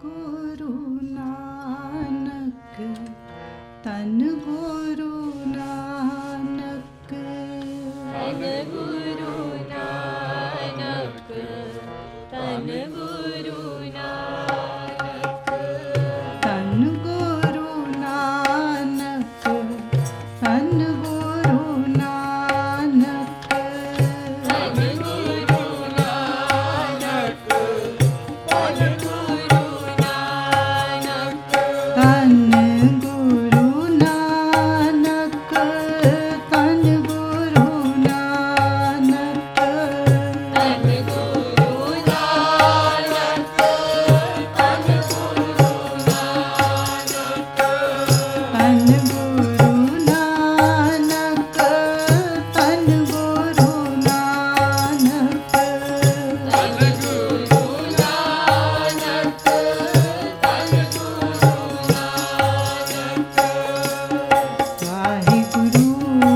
गुरु नानक, तन गुरु नानक, तन गुरु नानक, तन गुरु नानक, तन गुरु नानक, तन गुरु नानक, तन गुरु नानक, तन गुरु नानक, तन गुरु नानक, तन गुरु नानक, तन गुरु नानक, तन गुरु नानक, तन गुरु नानक, तन गुरु नानक, तन गुरु नानक, तन गुरु नानक, वाहिगुरु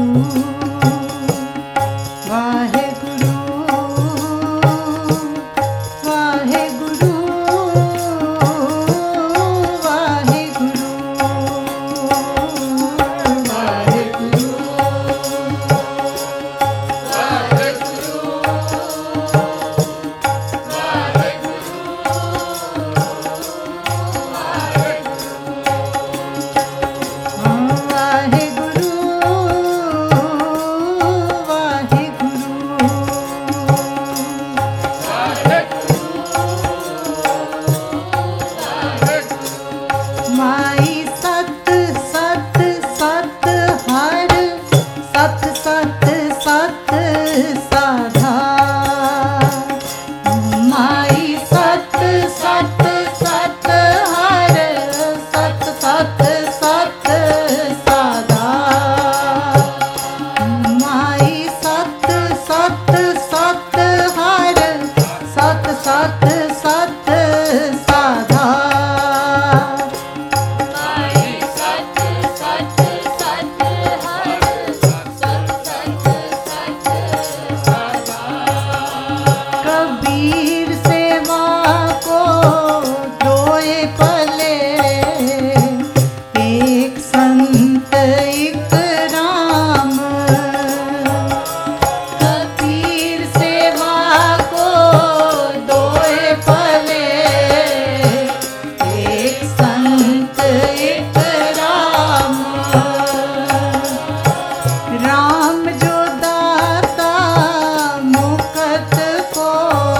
वाहिगुरु वाहिगुरु वाहिगुरु वाहिगुरु माई सत सत सत हर सत सत सत साधा माई सत सत सत हर सत सत सत साधा माई सत सत सत हर सत सत सत साधा माई सत सत सत हर सत सत सत साधा कबीर सेवा को दोए पले एक संत एक राम कबीर सेवा को दोए पले एक संत एक राम राम जो दाता मुकत को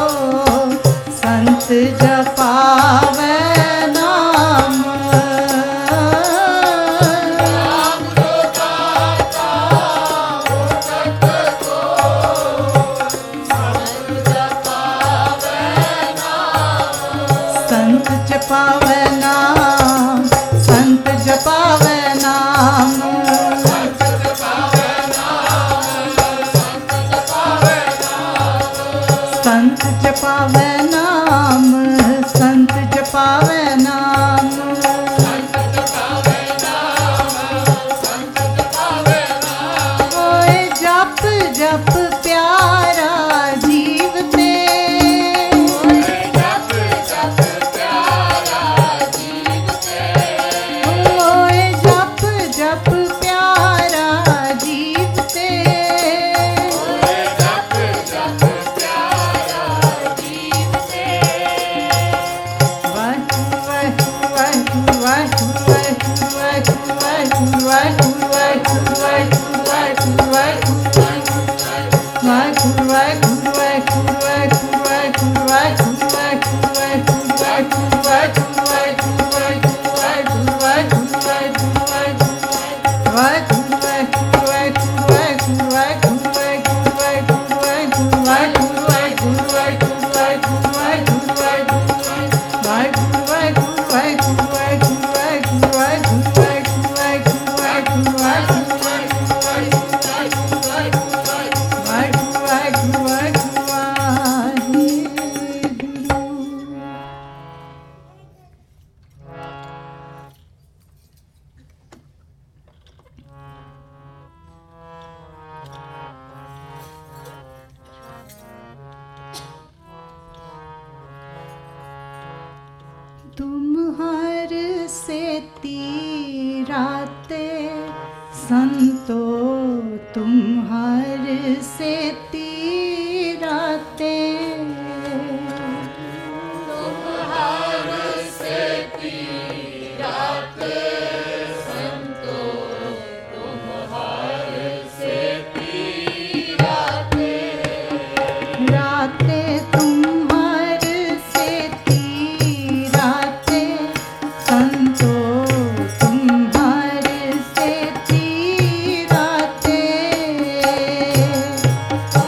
संत जपावे नाम राम जो दाता मुकत को संत जपावे नाम संत जपावे नाम संत जपावे नाम संत जपावे नाम संत जपावे नाम संत जपावे नाम संत जपावे नाम संत जपावे नाम ओए जप जप प्यारा जीवते जप जप प्यारा जीवते ओए जप जप प्यारा जीवते जप जप प्यारा जीवते वाहे तुम्हार से तीराते संतो तुम्हार से तीराते तुम्हार से तीराते संतो तुम्हार से तीराते राते तुम्हार से तीराते संतो तुम्हार से तीराते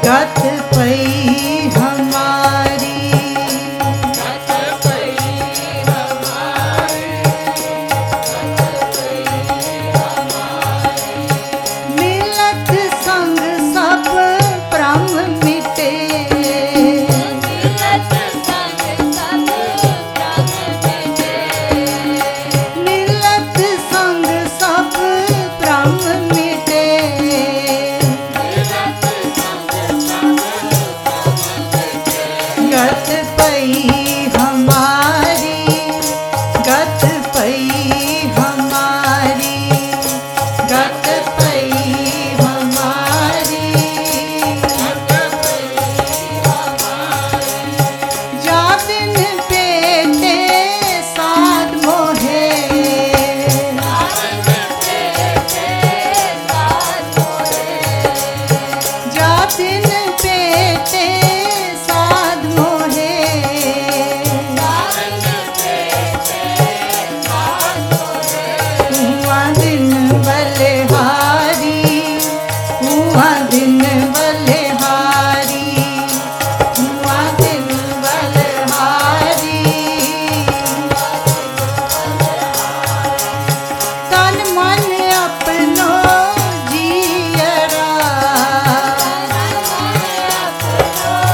गत पई हमारी मिलत संग सब भ्रम मिटे मिलत संग सब भ्रम मिटे गत पई हमारी गत पई हमारी गत पई हमारी जा दिन पेटे साध मोहे जा दिन पेटे साध मोहे हुआ दिन बलिहारी हुआ दिन बलिहारी हुआ दिन बलिहारी तन मन अपनो जियरा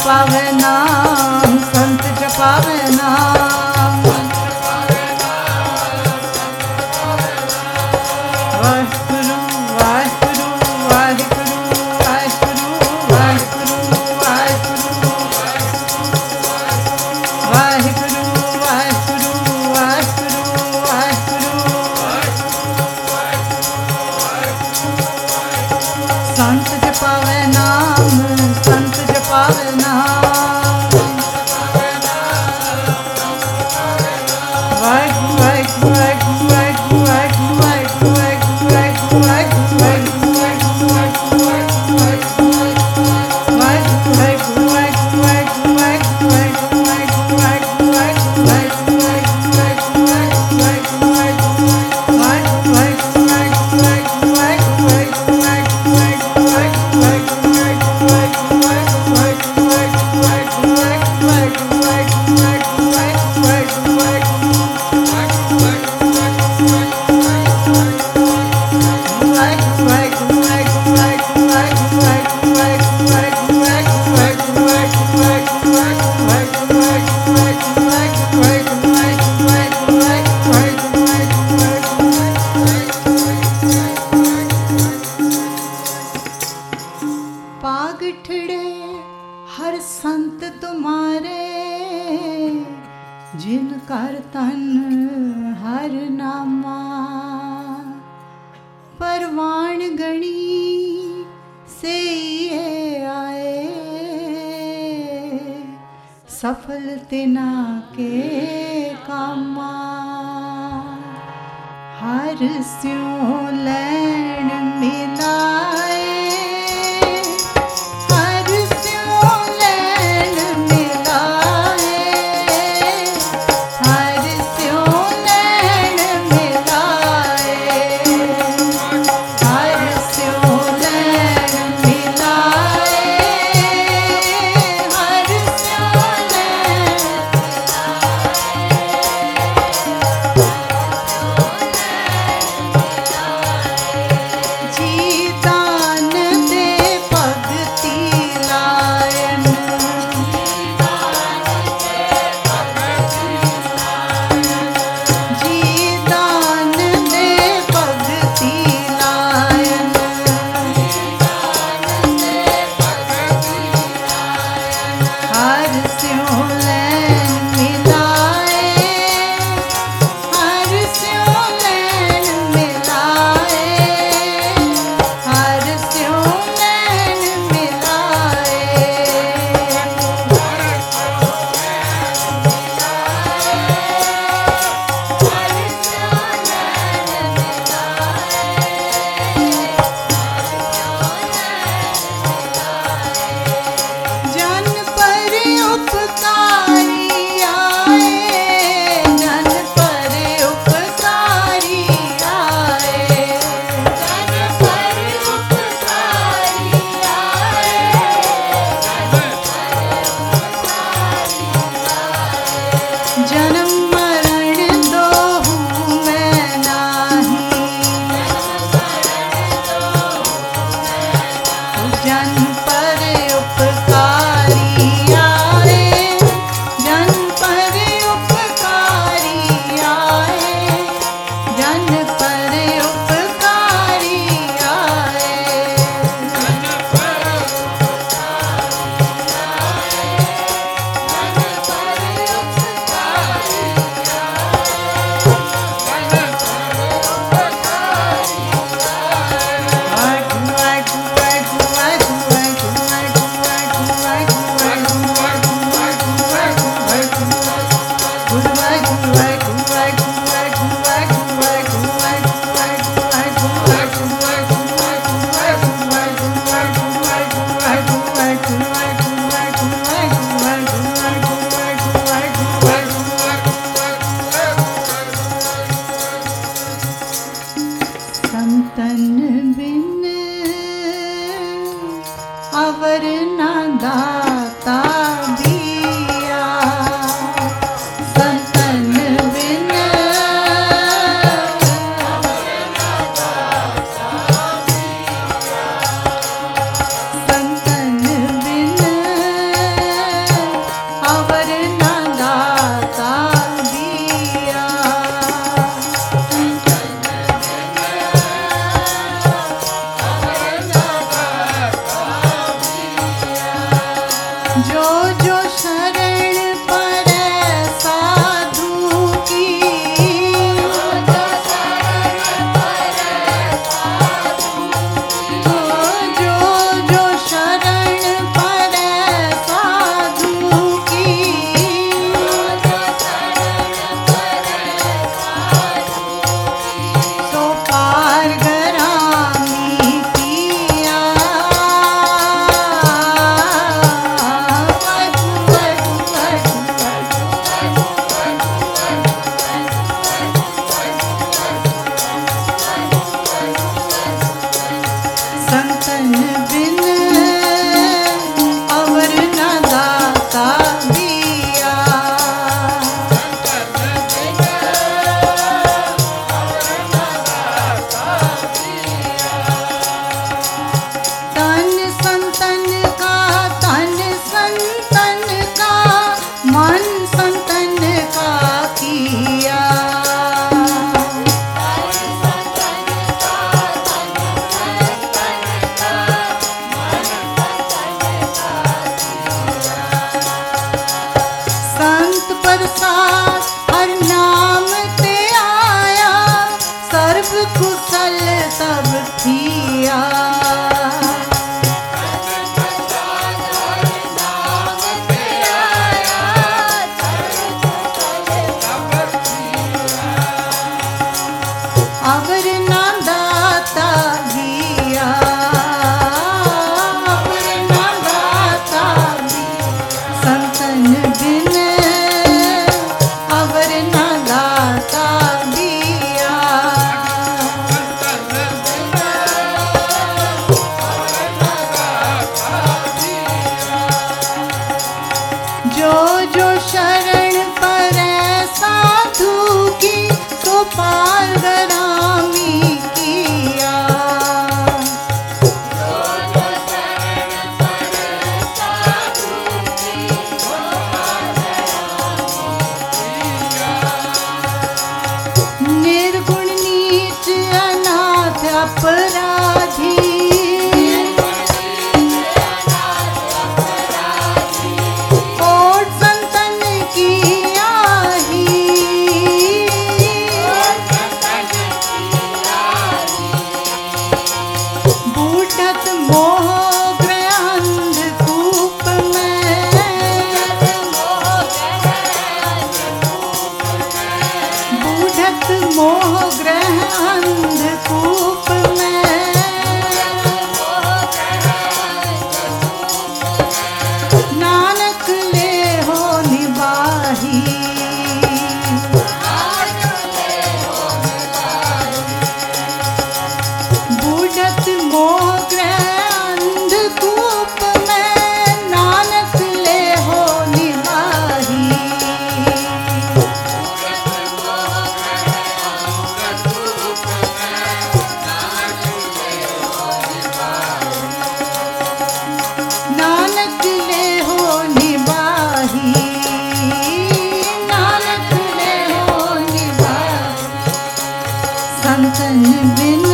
जपावे नाम, संत जपावे नाम। वाहिगुरु वाहिगुरु वाहिगुरु वाहिगुरु वाहिगुरु वाहिगुरु वाहिगुरु वाहिगुरु वाहिगुरु संत जपावे नाम, संत जपावे नाम। वाहिगुरु वाहिगुरु वाहिगुरु वाहिगुरु वाहिगुरु वाहिगुरु वाहिगुरु वाहिगुरु पागठड़े हर संत तुम्हारे, जिन कर तन हर नामा। परवान गणी से ये आए, सफल तिना के कामा। हर स्यों लैन मिलाए, जो जो शरण पड़े साधु की, जो जो शरण पड़े साधु की, तो पार गरामी किया। संतन बिन अवर न दाता दिया, तन संतन का तन संतन का, मन संतन का किया। संत प्रसाद हर नाम ते आया, सर्व कुशल तब थिया। अवर ना दाता दिया, अवर ना दाता दिया। संतन बिन अवर ना दाता दिया। जो जो शरण पड़े साधु की, तो पार गरामी किया। निर्गुण नीच अनाथ अपराधी, कोट संतन की आही, बूढ़त मोह ग्रह अंधकूप में, बूढ़त मोह ग्रह अंधकूप में, नानक ले हो निबाही। बूढ़त मोह ग्रह अंधकूप में, नानक ले हो निबाही। नानक ले हो निबाही, नानक ले हो निबाही। संतन बिन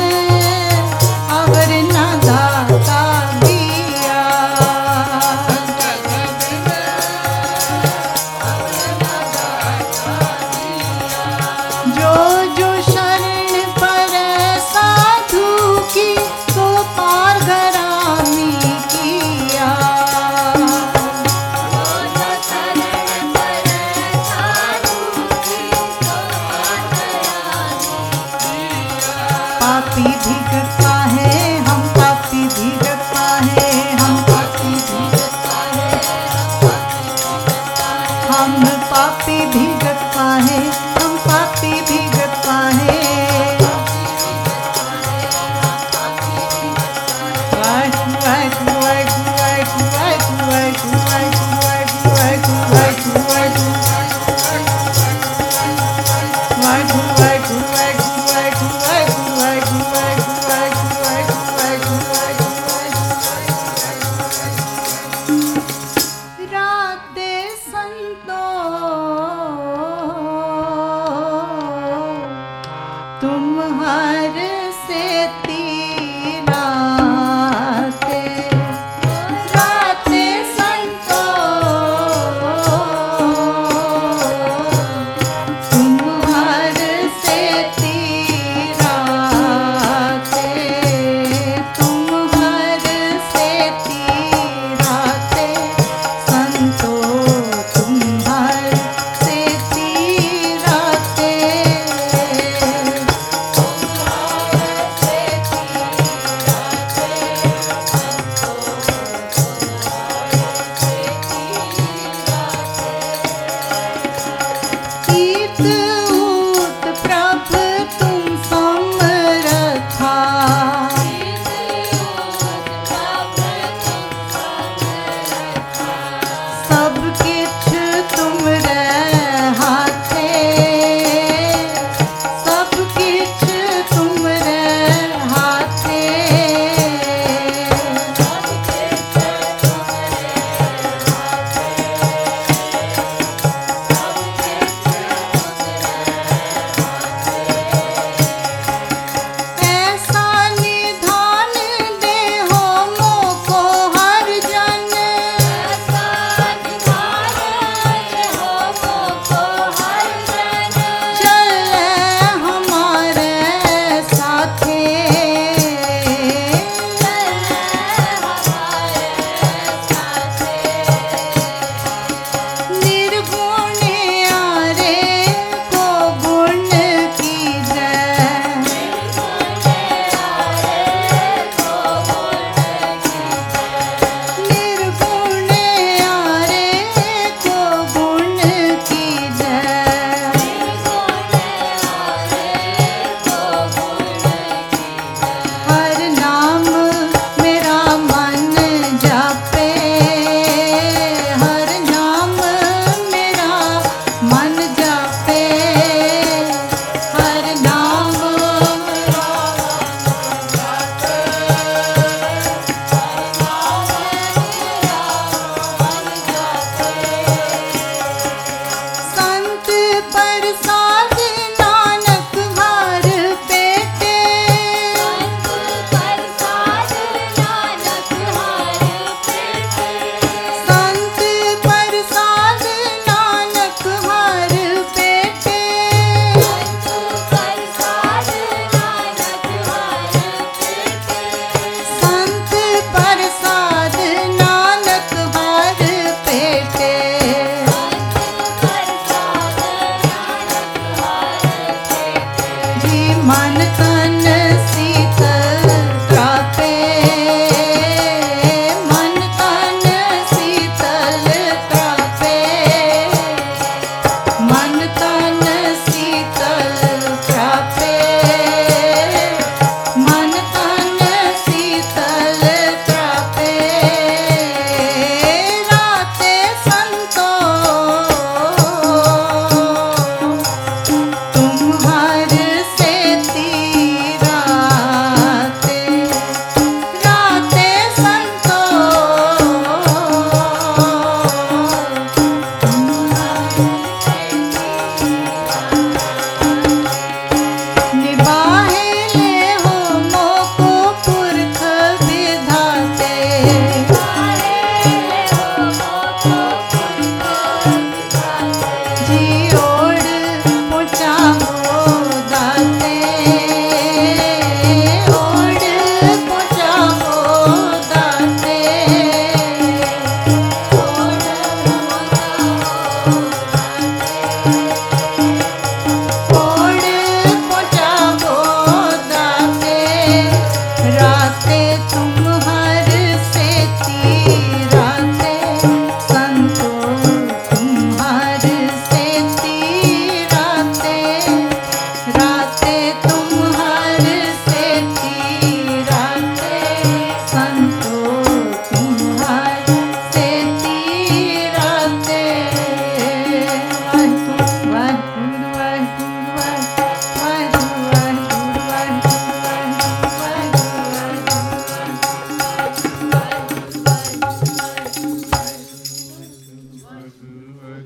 अवर न दाता दिया, जो जो शरण पड़े साधु की, तो पार गरामी किया। पापी भिगता है हम, पापी भिगता है हम, पापी भिगता है हम, पापी भी